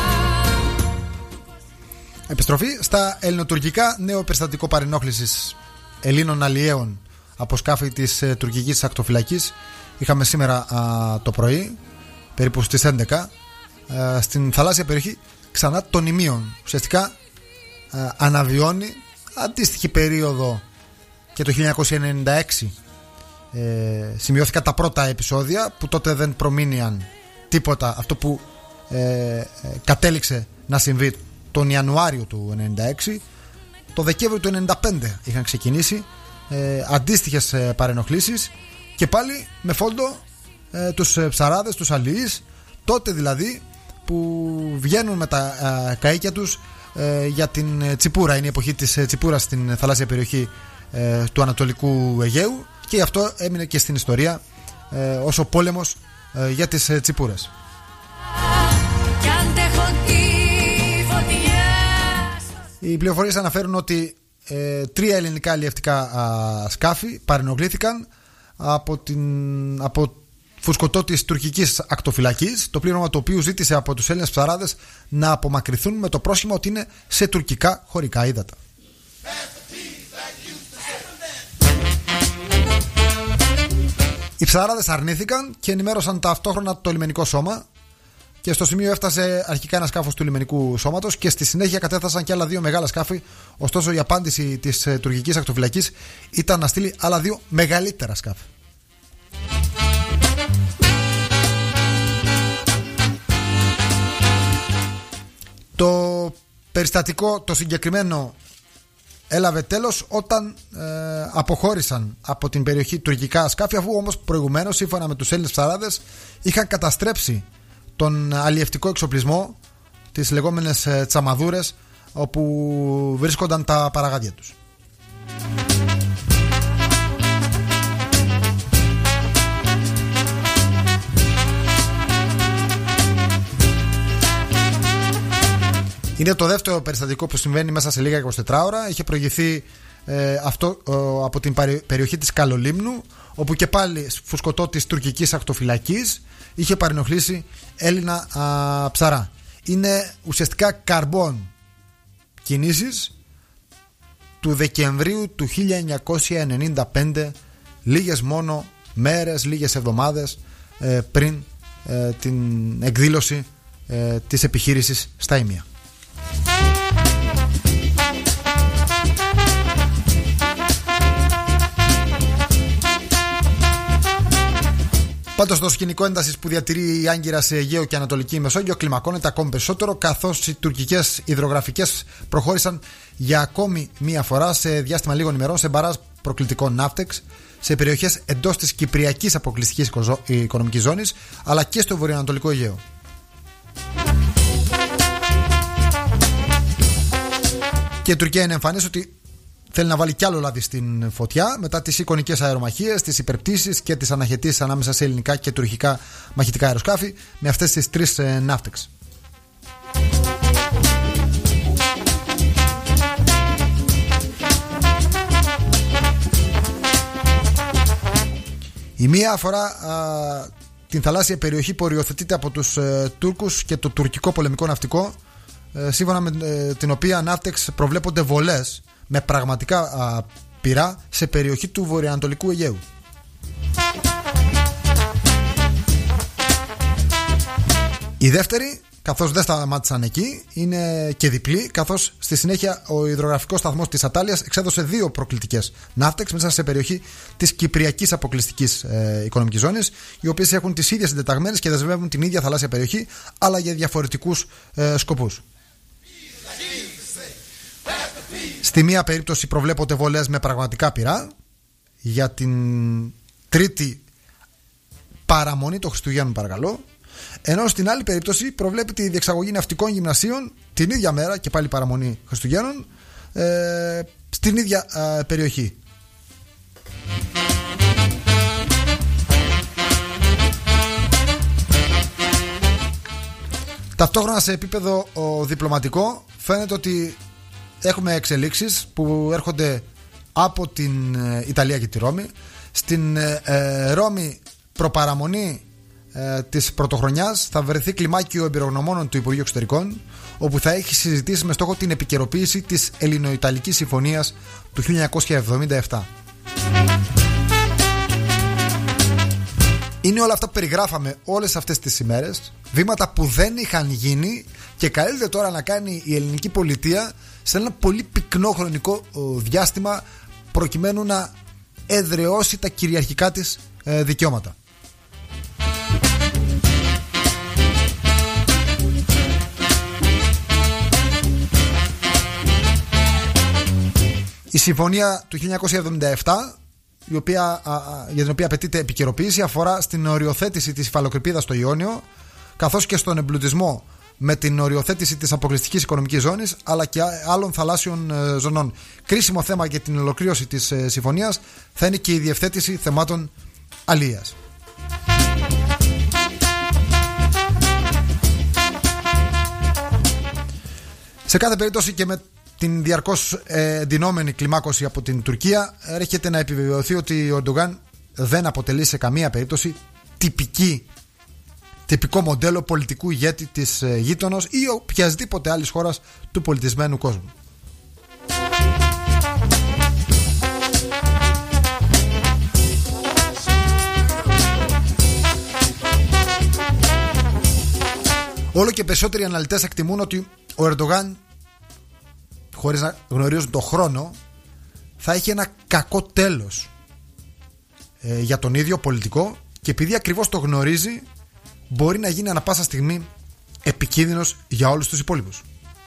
Επιστροφή στα ελληνοτουρκικά. Νέο περιστατικό παρενόχλησης Ελλήνων αλλιέων από σκάφη της τουρκικής ακτοφυλακής είχαμε σήμερα το πρωί, περίπου στις 11, στην θαλάσσια περιοχή ξανά των Ιμίων. Ουσιαστικά αναβιώνει αντίστοιχη περίοδο και το 1996 σημειώθηκαν τα πρώτα επεισόδια, που τότε δεν προμείνιαν τίποτα. Αυτό που κατέληξε να συμβεί τον Ιανουάριο του 1996, το Δεκέμβριο του 1995 είχαν ξεκινήσει αντίστοιχες παρενοχλήσεις, και πάλι με φόντο τους ψαράδες, τους αλληλείς, τότε δηλαδή που βγαίνουν με τα καΐκια τους για την τσιπούρα. Είναι η εποχή της τσιπούρας στην θαλάσσια περιοχή του Ανατολικού Αιγαίου, και γι' αυτό έμεινε και στην ιστορία ως ο πόλεμος για τις τσιπούρες. Οι πληροφορίες αναφέρουν ότι 3 ελληνικά αλλιευτικά σκάφη παρενοχλήθηκαν από φουσκωτό της τουρκικής ακτοφυλακής, το πλήρωμα το οποίο ζήτησε από τους Έλληνες ψαράδες να απομακρυνθούν με το πρόσχημα ότι είναι σε τουρκικά χωρικά ύδατα. Οι ψαράδες αρνήθηκαν και ενημέρωσαν ταυτόχρονα το λιμενικό σώμα, και στο σημείο έφτασε αρχικά ένα σκάφος του λιμενικού σώματος και στη συνέχεια κατέφθασαν και άλλα 2 μεγάλα σκάφη. Ωστόσο η απάντηση της τουρκικής ακτοφυλακής ήταν να στείλει άλλα 2 μεγαλύτερα σκάφη. Το περιστατικό το συγκεκριμένο έλαβε τέλος όταν αποχώρησαν από την περιοχή τουρκικά σκάφη, αφού όμως προηγουμένως, σύμφωνα με τους Έλληνες ψαράδες, είχαν καταστρέψει τον αλλιευτικό εξοπλισμό, τις λεγόμενες τσαμαδούρες, όπου βρίσκονταν τα παραγάδια τους. Είναι το δεύτερο περιστατικό που συμβαίνει μέσα σε λίγα 24 ώρα. Είχε προηγηθεί αυτό από την περιοχή της Καλολίμνου, όπου και πάλι φουσκωτό της τουρκικής ακτοφυλακής είχε παρενοχλήσει Έλληνα ψαρά. Είναι ουσιαστικά καρμπών κινήσεις του Δεκεμβρίου του 1995, λίγες μόνο μέρες, λίγες εβδομάδες πριν την εκδήλωση της επιχείρησης στα Ήμια. Πάντως το σκηνικό έντασης που διατηρεί η Άγκυρα σε Αιγαίο και Ανατολική Μεσόγειο κλιμακώνεται ακόμη περισσότερο, καθώς οι τουρκικές υδρογραφικές προχώρησαν για ακόμη μία φορά σε διάστημα λίγων ημερών σε μπαράζ προκλητικών ναύτεξ σε περιοχές εντός της Κυπριακής αποκλειστικής οικονομικής ζώνης, αλλά και στο βορειοανατολικό Αιγαίο. Και η Τουρκία είναι εμφανής ότι θέλει να βάλει κι άλλο λάδι στην φωτιά μετά τις εικονικές αερομαχίες, τις υπερπτήσεις και τις αναχαιτήσεις ανάμεσα σε ελληνικά και τουρκικά μαχητικά αεροσκάφη με αυτές τις 3 ναύτεξ. Η μία αφορά την θαλάσσια περιοχή που οριοθετείται από τους Τούρκους και το τουρκικό πολεμικό ναυτικό, σύμφωνα με την οποία ναύτεξ προβλέπονται βολές με πραγματικά πυρά σε περιοχή του βορειοανατολικού Αιγαίου. Η δεύτερη, καθώς δεν σταμάτησαν εκεί, είναι και διπλή, καθώς στη συνέχεια ο υδρογραφικός σταθμός της Ατάλειας εξέδωσε 2 προκλητικές ναύτεξ μέσα σε περιοχή της Κυπριακής αποκλειστικής οικονομικής ζώνης, οι οποίες έχουν τις ίδιες συντεταγμένες και δεσμεύουν την ίδια θαλάσσια περιοχή, αλλά για διαφορετικούς σκοπούς. Στη μία περίπτωση προβλέπονται βολές με πραγματικά πυρά για την τρίτη παραμονή των Χριστουγέννων, παρακαλώ, ενώ στην άλλη περίπτωση προβλέπεται η διεξαγωγή ναυτικών γυμνασίων την ίδια μέρα και πάλι παραμονή Χριστουγέννων στην ίδια περιοχή. Ταυτόχρονα σε επίπεδο διπλωματικό φαίνεται ότι έχουμε εξελίξεις που έρχονται από την Ιταλία και τη Ρώμη. Στην Ρώμη προπαραμονή της πρωτοχρονιάς θα βρεθεί κλιμάκιο εμπειρογνωμόνων του Υπουργείου Εξωτερικών, όπου θα έχει συζητήσει με στόχο την επικαιροποίηση της Ελληνοϊταλικής Συμφωνίας του 1977. Είναι όλα αυτά που περιγράφαμε όλες αυτές τις ημέρες, βήματα που δεν είχαν γίνει και καλείται τώρα να κάνει η ελληνική πολιτεία σε ένα πολύ πυκνό χρονικό διάστημα, προκειμένου να εδραιώσει τα κυριαρχικά της δικαιώματα. Η συμφωνία του 1977, για την οποία απαιτείται επικαιροποίηση, αφορά στην οριοθέτηση της υφαλοκρηπίδας στο Ιόνιο, καθώς και στον εμπλουτισμό με την οριοθέτηση της αποκλειστικής οικονομικής ζώνης, αλλά και άλλων θαλάσσιων ζωνών. Κρίσιμο θέμα για την ολοκλήρωση της συμφωνίας θα είναι και η διευθέτηση θεμάτων αλίας. Σε κάθε περίπτωση και με την διαρκώς εντυνόμενη κλιμάκωση από την Τουρκία, έρχεται να επιβεβαιωθεί ότι ο Ερντογάν δεν αποτελεί σε καμία περίπτωση τυπικό μοντέλο πολιτικού ηγέτη της γείτονος ή οποιασδήποτε άλλης χώρας του πολιτισμένου κόσμου. Όλο και περισσότεροι αναλυτές εκτιμούν ότι ο Ερντογάν, χωρίς να γνωρίζουν το χρόνο, θα έχει ένα κακό τέλος για τον ίδιο πολιτικό, και επειδή ακριβώς το γνωρίζει, μπορεί να γίνει ανα πάσα στιγμή επικίνδυνος για όλους τους υπόλοιπους.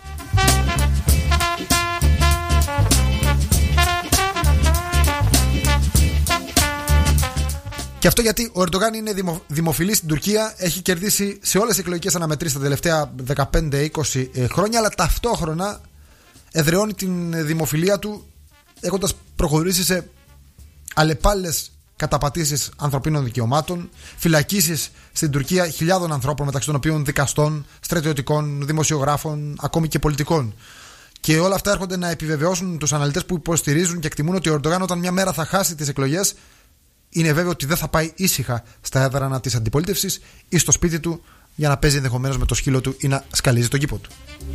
Και αυτό γιατί ο Ερντογάν είναι δημοφιλής στην Τουρκία, έχει κερδίσει σε όλες τις εκλογικές αναμετρήσεις τα τελευταία 15-20 χρόνια, αλλά ταυτόχρονα εδραιώνει την δημοφιλία του έχοντας προχωρήσει σε αλλεπάλληλες καταπατήσεις ανθρωπίνων δικαιωμάτων, φυλακίσεις στην Τουρκία χιλιάδων ανθρώπων, μεταξύ των οποίων δικαστών, στρατιωτικών, δημοσιογράφων, ακόμη και πολιτικών. Και όλα αυτά έρχονται να επιβεβαιώσουν τους αναλυτές που υποστηρίζουν και εκτιμούν ότι ο Ερντογάν, όταν μια μέρα θα χάσει τις εκλογές, είναι βέβαιο ότι δεν θα πάει ήσυχα στα έδρανα της αντιπολίτευσης ή στο σπίτι του για να παίζει ενδεχομένως με το σκύλο του ή να σκαλίζει τον κήπο του.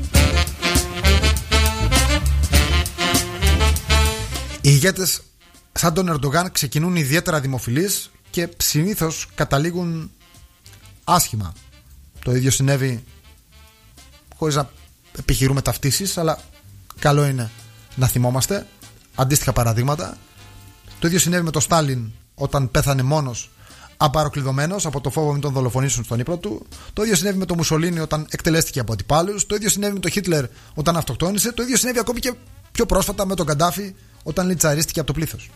Οι ηγέτες σαν τον Ερντογάν ξεκινούν ιδιαίτερα δημοφιλείς και συνήθως καταλήγουν άσχημα. Το ίδιο συνέβη, χωρίς να επιχειρούμε ταυτίσεις, αλλά καλό είναι να θυμόμαστε αντίστοιχα παραδείγματα. Το ίδιο συνέβη με τον Στάλιν όταν πέθανε μόνος, απαροκλειδωμένος από το φόβο μην τον δολοφονήσουν στον ύπνο του. Το ίδιο συνέβη με τον Μουσολίνι όταν εκτελέστηκε από αντιπάλους. Το ίδιο συνέβη με τον Χίτλερ όταν αυτοκτόνησε. Το ίδιο συνέβη ακόμη και πιο πρόσφατα με τον Καντάφη όταν λιντσαρίστηκε από το πλήθος.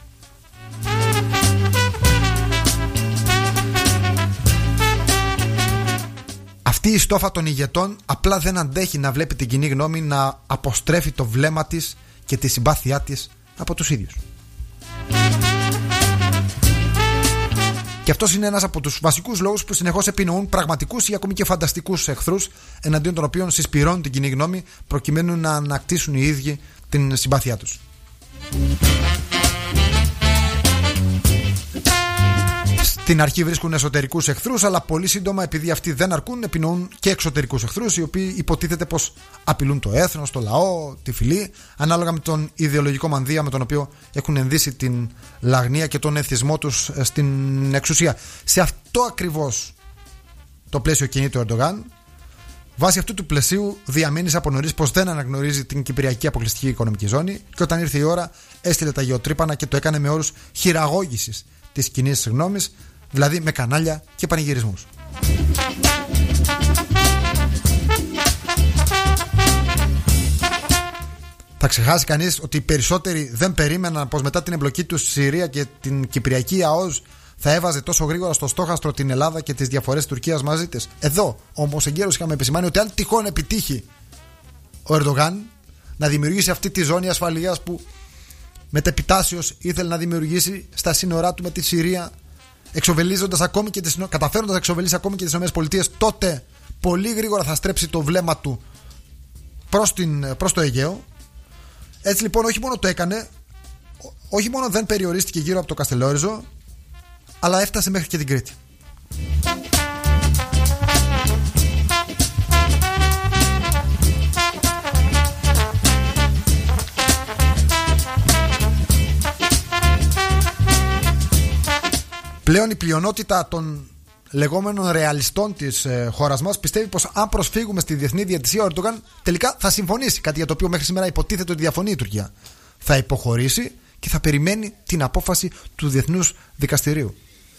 Αυτή η στόφα των ηγετών απλά δεν αντέχει να βλέπει την κοινή γνώμη να αποστρέφει το βλέμμα της και τη συμπάθειά της από τους ίδιους. Και αυτός είναι ένας από τους βασικούς λόγους που συνεχώς επινοούν πραγματικούς ή ακόμη και φανταστικούς εχθρούς, εναντίον των οποίων συσπηρώνουν την κοινή γνώμη προκειμένου να ανακτήσουν οι ίδιοι την συμπάθειά τους. Στην αρχή βρίσκουν εσωτερικούς εχθρούς, αλλά πολύ σύντομα, επειδή αυτοί δεν αρκούν, επινοούν και εξωτερικούς εχθρούς, οι οποίοι υποτίθεται πως απειλούν το έθνος, το λαό, τη φυλή, ανάλογα με τον ιδεολογικό μανδύα με τον οποίο έχουν ενδύσει την λαγνία και τον εθισμό τους στην εξουσία. Σε αυτό ακριβώς το πλαίσιο κινείται ο Ερντογάν. Βάσει αυτού του πλαισίου διαμένει από νωρίς πως δεν αναγνωρίζει την Κυπριακή Αποκλειστική Οικονομική Ζώνη, και όταν ήρθε η ώρα έστειλε τα γεωτρύπανα και το έκανε με όρους χειραγώγησης της κοινής γνώμης, δηλαδή με κανάλια και πανηγυρισμούς. Θα ξεχάσει κανείς ότι οι περισσότεροι δεν περίμεναν πως μετά την εμπλοκή του στη Συρία και την Κυπριακή ΑΟΣ θα έβαζε τόσο γρήγορα στο στόχαστρο την Ελλάδα και τις διαφορές της Τουρκίας μαζί της. Εδώ όμως εγκαίρως είχαμε επισημάνει ότι αν τυχόν επιτύχει ο Ερντογάν να δημιουργήσει αυτή τη ζώνη ασφαλείας που μετεπιτάσεως ήθελε να δημιουργήσει στα σύνορά του με τη Συρία, καταφέροντας να εξοβελήσει ακόμη και τις ΗΠΑ, τότε πολύ γρήγορα θα στρέψει το βλέμμα του προς το Αιγαίο. Έτσι λοιπόν όχι μόνο το έκανε, όχι μόνο δεν περιορίστηκε γύρω από το Καστελόριζο, αλλά έφτασε μέχρι και την Κρήτη. Πλέον η πλειονότητα των λεγόμενων ρεαλιστών της χώρας μας πιστεύει πως αν προσφύγουμε στη διεθνή διαιτησία, ο Ερντογάν τελικά θα συμφωνήσει, κάτι για το οποίο μέχρι σήμερα υποτίθεται ότι διαφωνεί η Τουρκία. Θα υποχωρήσει και θα περιμένει την απόφαση του Διεθνούς Δικαστηρίου.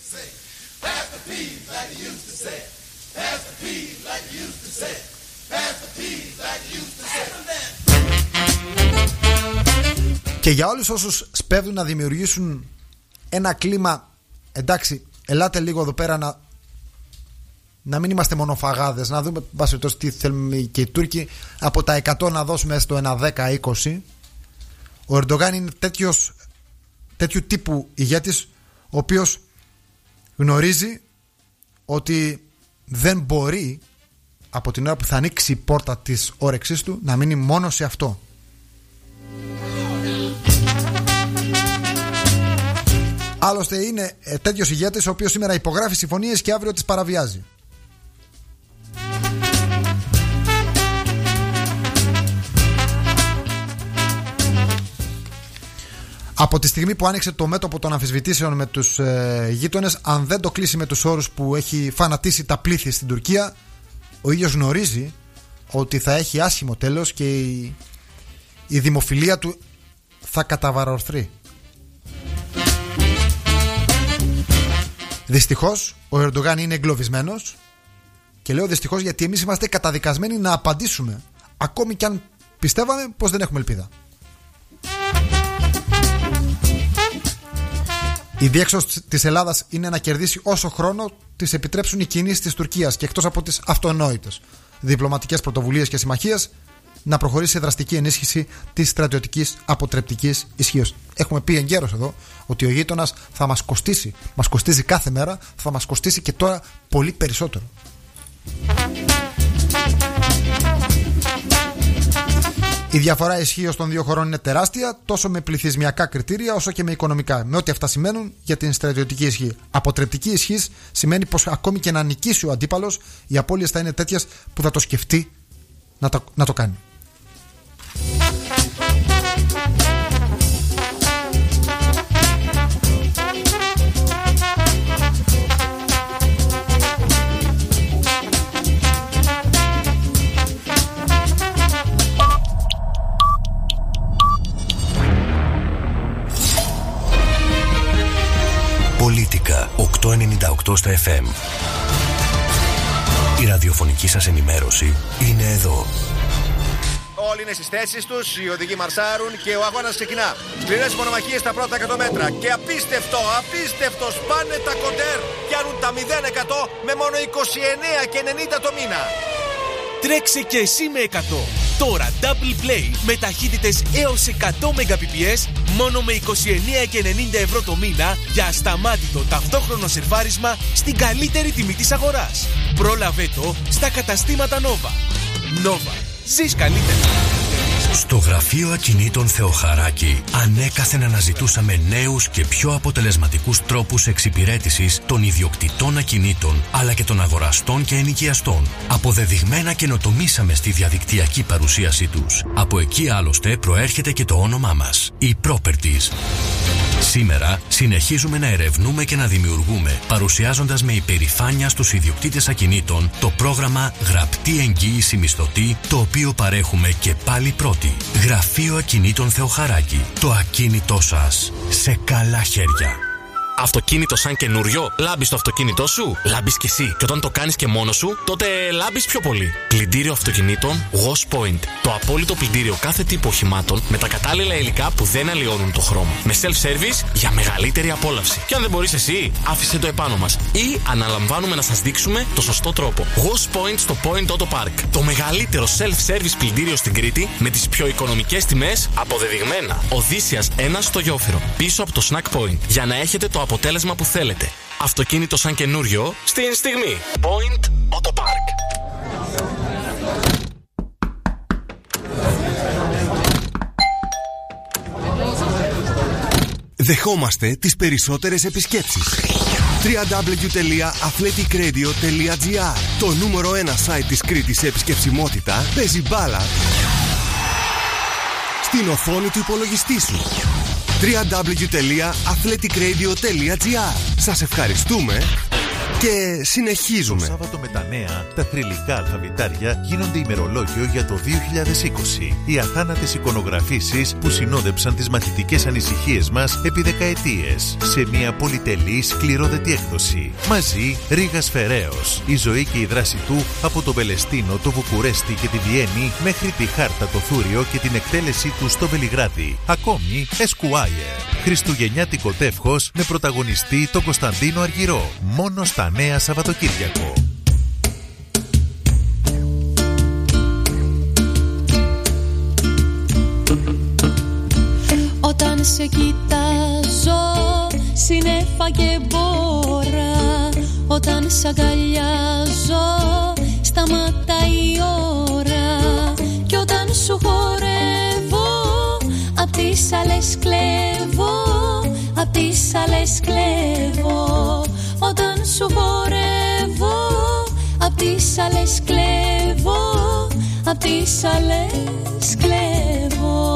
Και για όλους όσους σπέβδουν να δημιουργήσουν ένα κλίμα, εντάξει, ελάτε λίγο εδώ πέρα να μην είμαστε μονοφαγάδες, να δούμε τι θέλουμε και οι Τούρκοι, από τα 100 να δώσουμε στο ένα 10-20. Ο Ερντογάν είναι τέτοιου τύπου ηγέτης, ο οποίος γνωρίζει ότι δεν μπορεί από την ώρα που θα ανοίξει η πόρτα της όρεξής του να μείνει μόνο σε αυτό. Άλλωστε είναι τέτοιος ηγέτης ο οποίος σήμερα υπογράφει συμφωνίες και αύριο τις παραβιάζει. Από τη στιγμή που άνοιξε το μέτωπο των αμφισβητήσεων με τους γείτονες, αν δεν το κλείσει με τους όρους που έχει φανατίσει τα πλήθη στην Τουρκία, ο ίδιος γνωρίζει ότι θα έχει άσχημο τέλος και η δημοφιλία του θα καταβαρορθεί. Δυστυχώς ο Ερντογάν είναι εγκλωβισμένος, και λέω δυστυχώς γιατί εμείς είμαστε καταδικασμένοι να απαντήσουμε, ακόμη κι αν πιστεύαμε πως δεν έχουμε ελπίδα. Η διέξοδος της Ελλάδας είναι να κερδίσει όσο χρόνο της επιτρέψουν οι κινήσεις της Τουρκίας, και εκτός από τις αυτονόητες διπλωματικές πρωτοβουλίες και συμμαχίες, να προχωρήσει σε δραστική ενίσχυση της στρατιωτικής αποτρεπτικής ισχύως. Έχουμε πει εγκαίρως εδώ ότι ο γείτονας θα μας κοστίσει. Μας κοστίζει κάθε μέρα, θα μας κοστίσει και τώρα πολύ περισσότερο. Η διαφορά ισχύως των δύο χωρών είναι τεράστια, τόσο με πληθυσμιακά κριτήρια όσο και με οικονομικά, με ό,τι αυτά σημαίνουν για την στρατιωτική ισχύ. Αποτρεπτική ισχύ σημαίνει πως ακόμη και να νικήσει ο αντίπαλος, οι απώλειες θα είναι τέτοιες που θα το σκεφτεί να το κάνει. Πολίτικα 898 στα FM. Η ραδιοφωνική σας ενημέρωση είναι εδώ. Όλοι είναι στις θέσεις τους, οι οδηγοί μαρσάρουν και ο αγώνας ξεκινά. Σκληρές μονομαχίες στα πρώτα 100 μέτρα. Και απίστευτο, σπάνε τα κοντέρ. Πιάνουν τα 0% με μόνο 29,90 το μήνα. Τρέξε και εσύ με 100. Τώρα Double Play με ταχύτητες έως 100 Mbps μόνο με 29,90 το μήνα για ασταμάτητο ταυτόχρονο σερφάρισμα στην καλύτερη τιμή της αγοράς. Πρόλαβε το στα καταστήματα Nova. Nova. Ζεις καλύτερα. Στο γραφείο ακινήτων Θεοχαράκη ανέκαθεν αναζητούσαμε νέους και πιο αποτελεσματικούς τρόπους εξυπηρέτησης των ιδιοκτητών ακινήτων αλλά και των αγοραστών και ενοικιαστών. Αποδεδειγμένα καινοτομήσαμε στη διαδικτυακή παρουσίασή τους. Από εκεί άλλωστε προέρχεται και το όνομά μας, οι Properties. Σήμερα συνεχίζουμε να ερευνούμε και να δημιουργούμε, παρουσιάζοντας με υπερηφάνεια στους ιδιοκτήτες ακινήτων το πρόγραμμα Γραπτή Εγγύηση Μισθωτή, το οποίο παρέχουμε και πάλι πρώτοι. Γραφείο Ακινήτων Θεοχαράκη. Το ακίνητό σας σε καλά χέρια. Αυτοκίνητο σαν καινούριο, λάμπεις το αυτοκίνητό σου, λάμπεις κι εσύ. Και όταν το κάνεις και μόνος σου, τότε λάμπεις πιο πολύ. Πλυντήριο αυτοκινήτων Wash Point. Το απόλυτο πλυντήριο κάθε τύπου οχημάτων με τα κατάλληλα υλικά που δεν αλλοιώνουν το χρώμα. Με self-service για μεγαλύτερη απόλαυση. Και αν δεν μπορείς εσύ, άφησε το επάνω μας. Ή αναλαμβάνουμε να σας δείξουμε το σωστό τρόπο. Wash Point στο Point Auto Park. Το μεγαλύτερο self-service πλυντήριο στην Κρήτη με τις πιο οικονομικές τιμές αποδεδειγμένα. Οδύσσιας 1 στο Γιόφυρο. Πίσω από το Snack Point. Για να έχετε το αποτέλεσμα που θέλετε. Αυτοκίνητο σαν καινούριο στην στιγμή. Point Auto Park. Δεχόμαστε τις περισσότερες επισκέψεις. www.athleticradio.gr. Το νούμερο 1 site της Κρήτης σε επισκεψιμότητα παίζει μπάλα στην οθόνη του υπολογιστή σου. www.athleticradio.gr. Σας ευχαριστούμε Και συνεχίζουμε. Το Σάββατο με τα νέα, τα θρυλικά αλφαβητάρια γίνονται ημερολόγιο για το 2020. Οι αθάνατες εικονογραφήσεις που συνόδεψαν τις μαθητικές ανησυχίες μας επί δεκαετίες. Σε μια πολυτελή, σκληρόδετη έκδοση. Μαζί, Ρήγας Φεραίος. Η ζωή και η δράση του από το Πελεστίνο, το Βουκουρέστι και τη Βιέννη μέχρι τη Χάρτα, το Θούριο και την εκτέλεσή του στο Βελιγράδι. Ακόμη, Esquire. Χριστουγεννιάτικο τεύχος με πρωταγωνιστή τον Κωνσταντίνο Αργυρό. Μόνο στα νέα Σαββατοκύριακο. Όταν σε κοιτάζω συννέφα και μπόρα, όταν σ' αγκαλιάζω σταματάει η ώρα, κι όταν σου χορεύω απ' τις άλλες κλέβω, απ' τις άλλες κλέβω. Όταν σου χορεύω απ' τις άλλες κλέβω, απ' τις άλλες κλέβω.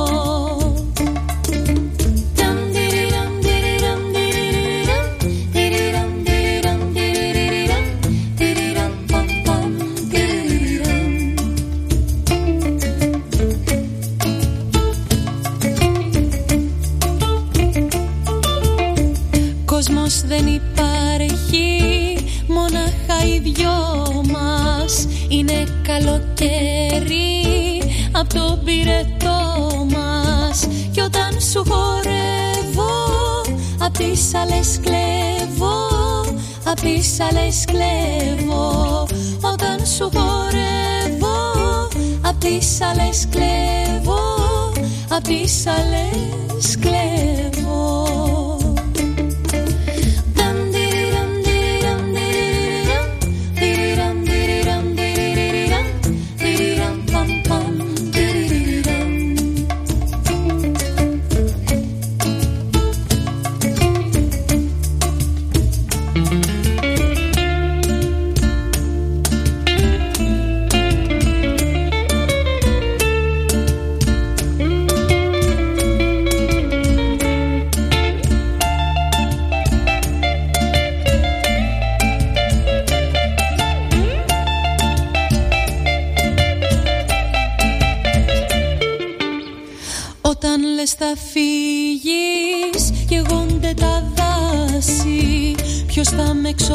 Κόσμος δεν υπάρχει, μονάχα οι δυο μας. Είναι καλοκαίρι απ' το πυρετό μας. Κι όταν σου χορεύω απ' τις άλλες κλέβω, απ' τις άλλες κλέβω. Όταν σου χορεύω απ' τις άλλες κλέβω, απ' τις άλλες κλέβω. Θα φύγεις, καίγονται τα δάση. Ποιος θα με